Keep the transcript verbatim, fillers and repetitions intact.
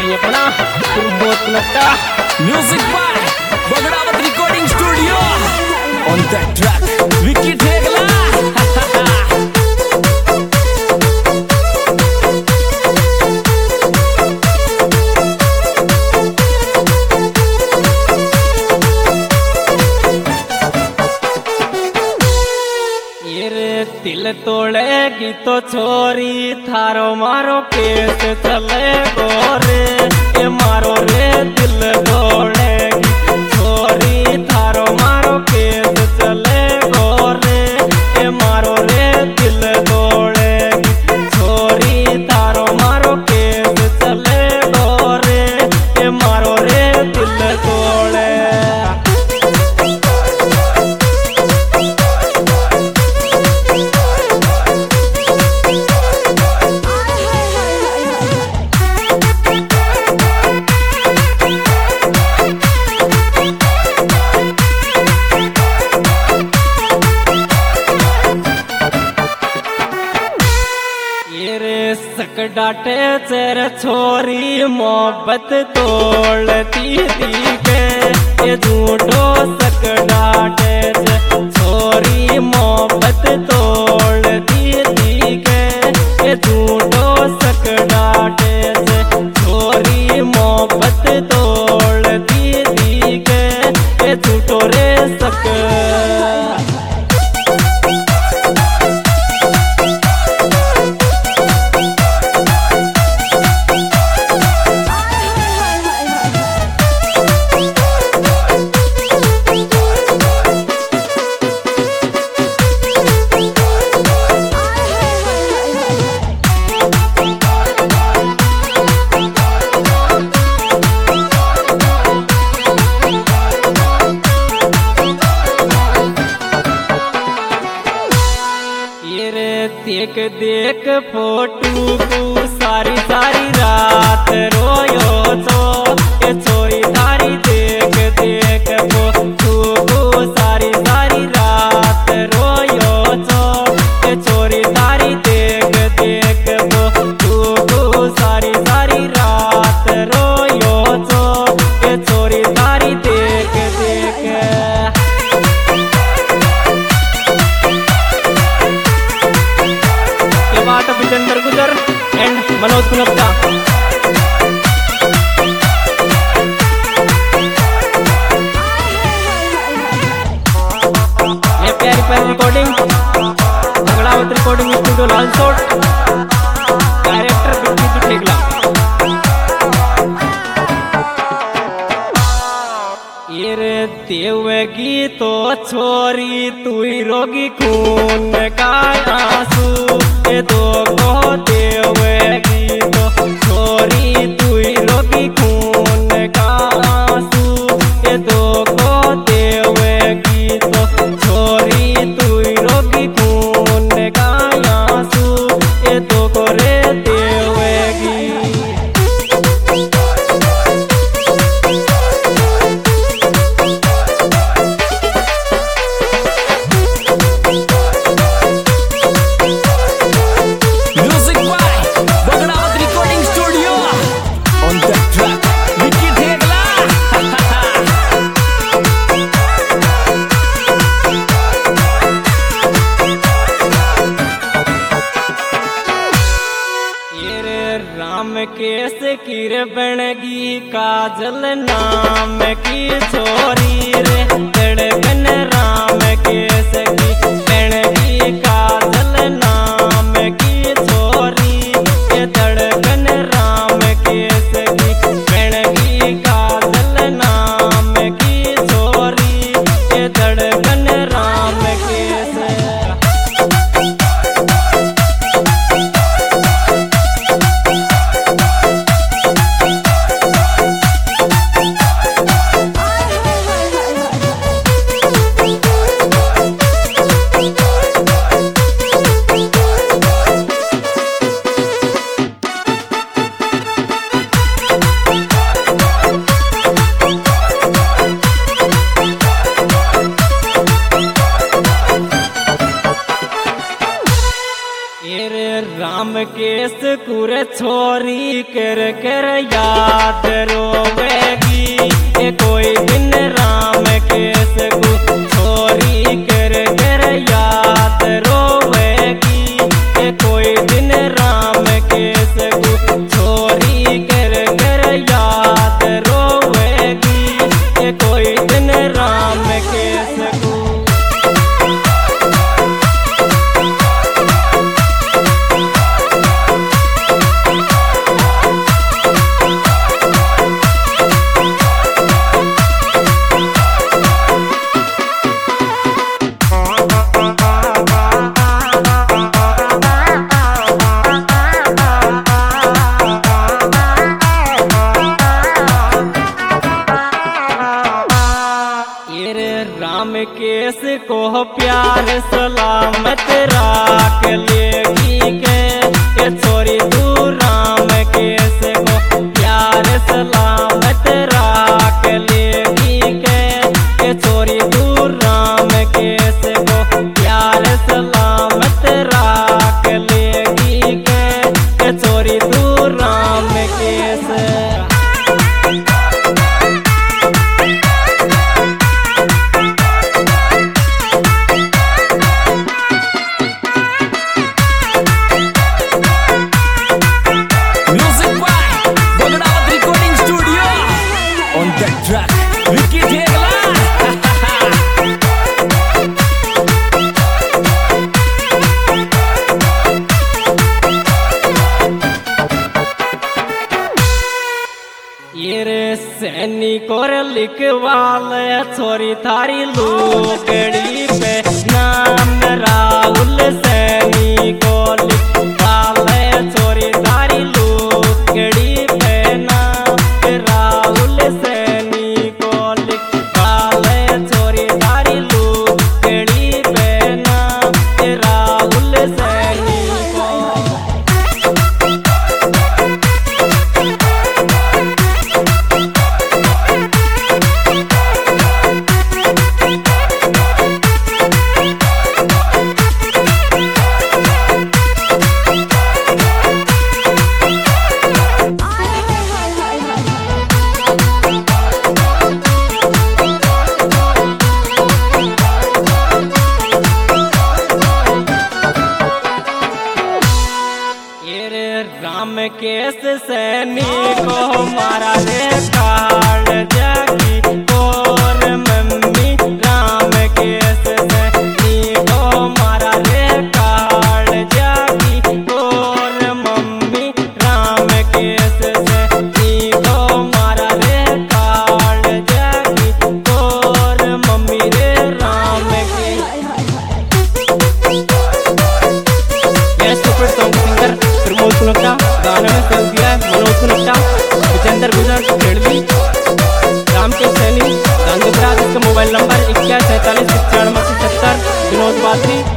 अपना बहुत नट्टा music by Bagdawat recording studio on the track Vicky Thegla. दिल तोड़ेगी तो छोरी थारो मारो केस चले गोरे ये मारो रे दिल तोड़ेगी छोरी थारो मारो केस चले गोरे ये मारो रे दिल तोड़ेगी छोरी थारो मारो केस चले गोरे ये मारो रे दिल तोड़े। सक डाटे चेर छोरी मोहब्बत तोड़ती थी के ये झूठो सक डाटे छोरी मोहब्बत तोड़ती थी के ये झूठो सक डाटे छोरी मोहब्बत तोड़ती थी के ये झूठो रे सक। देख देख फोटू को सारी सारी रात रोयो तो ये छोरी थारी देख देख फोटू को सारी सारी रात रोयो तो ये छोरी थारी देख देख फोटू को सारी सारी रात रोयो तो ये छोरी थारी देख देख। विजेंद्र गुजर एंड मनोज पुनप्ता। ये प्यारी प्यारी recording Bagdawat recording studio Lalsot director Vicky Thegla. ये रे देवगी तो छोरी तू ही रोगी खून का आंसू ये दो को देवगी तो छोरी तू ही रोगी खून का आंसू ये दो को देवगी तो छोरी तू ही रोगी खून का आंसू ये दो को रे देवगी। राम केस किर बनगी काजल नाम की छोरी रे धड़कन राम केस की बनगी काजल नाम की छोरी ये धड़कन राम केस की बनगी काजल नाम की छोरी ये धड़कन राम केस। केस कुरे छोरी कर कर याद रोवेगी ये कोई दिन राम केस को छोरी कर कर याद रोवेगी ये कोई दिन राम केस को छोरी कर कर याद रोवेगी ये कोई दिन राम केस को। राम केस को प्यार सलामत राख लेगी के ये छोरी तू राम केस को प्यार सलामत राख लेगी के ये छोरी तू राम केस को प्यार सलामत राख लेगी के ये छोरी तू राम केस। सैनिकों लिखवाले छोरी थारी लुगड़ी पे नाम राहुल सैनिकों लिखवाले छोरी थारी लुगड़ी पे नाम राहुल सैनिकों लिखवाले छोरी थारी लुगड़ी पे नाम राहुल सैनिकों। राम केस सैनिकों मारा रे काल जागी और मम्मी राम केस सैनिकों मारा रे काल जागी और मम्मी राम केस सैनिकों मारा रे काल जागी और मम्मी रे राम की। ये सुपर सॉन्ग सिंगर प्रमोद सुनक्टा गाना में सेव किया है मनोज सुनक्टा विजेंद्र गुजर खेड़वी राम के सैनी गांधीपुरा। इसका मोबाइल नंबर इक्यासी सैंतालीस छियानवे सत्तर विनोद बात्री।